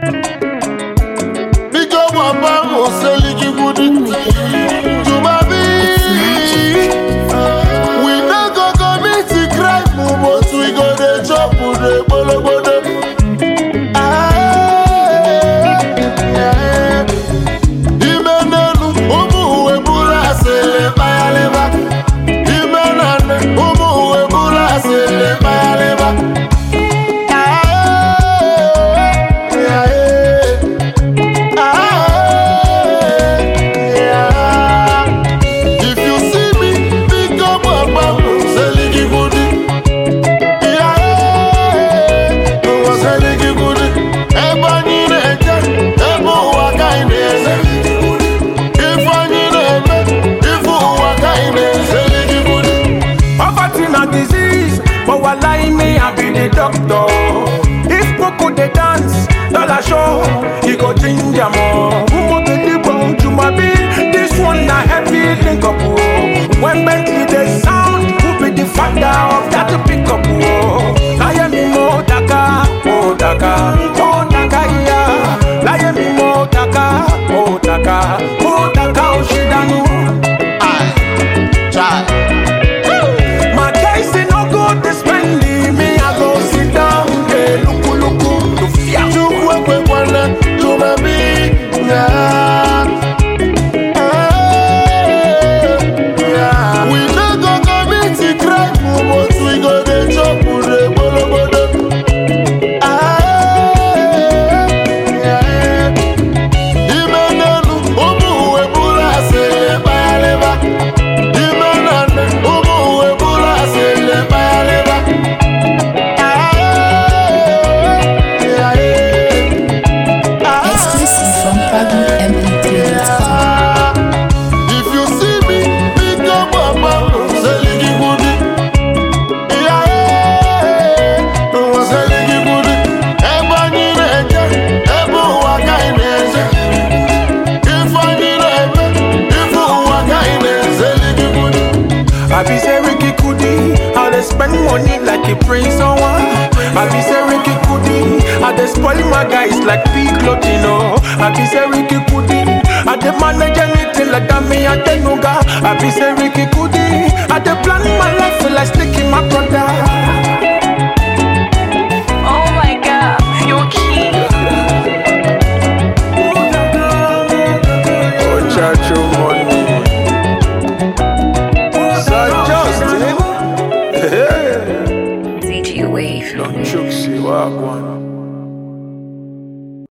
Big up Papa, Moseliki Goody. To my beat. We not go commit the crime, but we go the chop with the bolo bolo. Imenelu, umu ebula sele bayaleba. Imenane, umu ebula sele bayaleba. Doctor, if Coco they dance, dollar show, he go ginger more. Who want to live on to my beat? This one na heavy link up. When Bentley they sound, who be the father of that to pick up? I am more Daka, oh Daka, oh Daka, yeah. I am more Daka, oh Daka, oh Daka, oh Shidanu. Aye, try. My guys say no good to spend me. Sit down, look, to fear. To work with one, to my beat. We not go commit the crime, but we go the chop with the bolo bolo. Imenelu, umu ebula sele bayaleba. Imenane, umu ebula sele bayaleba. If you see me, pick up Papa, Moseliki Goody. Moseliki Goody. Ebony Reja, Ebu Waka Ineze. If I need a if Waka Ineze, Seliki Goody. I be say Ricky Kudi, how they spend money like a prince on one. I be say Ricky Kudi, how they spoil my guys like pig Lotino. I be say Ricky Kudi, how they manage anything like that me at the Nuga. I be say Ricky Kudi, how they plan my life like sticking my brother.